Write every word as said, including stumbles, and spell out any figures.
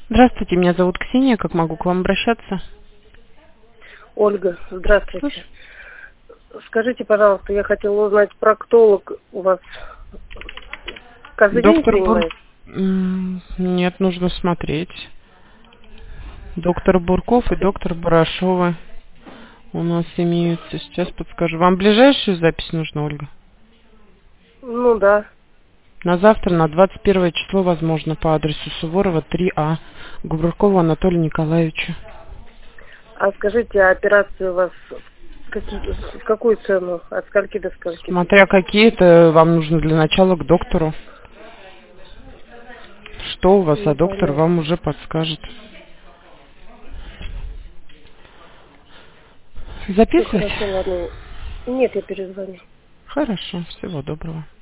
Здравствуйте, меня зовут Ксения. Как могу к вам обращаться? Ольга, здравствуйте. Слушай. Скажите, пожалуйста, я хотела узнать, проктолог у вас каждый день Доктор Бур... принимает? М, Нет, нужно смотреть. Доктор Бурков и доктор Барашова у нас имеются. Сейчас подскажу. Вам ближайшую запись нужна, Ольга? Ну да. На завтра, на двадцать первое число, возможно, по адресу Суворова, три А, к Буркову Анатолию Николаевичу. А скажите, а операции у вас какие, в какую цену? От скольки до скольки? Смотря какие-то, вам нужно для начала к доктору. Что у вас, а Ну, доктор понятно. вам уже подскажет. Ну Записывать? хорошо, ладно. Нет, я перезвоню. Хорошо, всего доброго.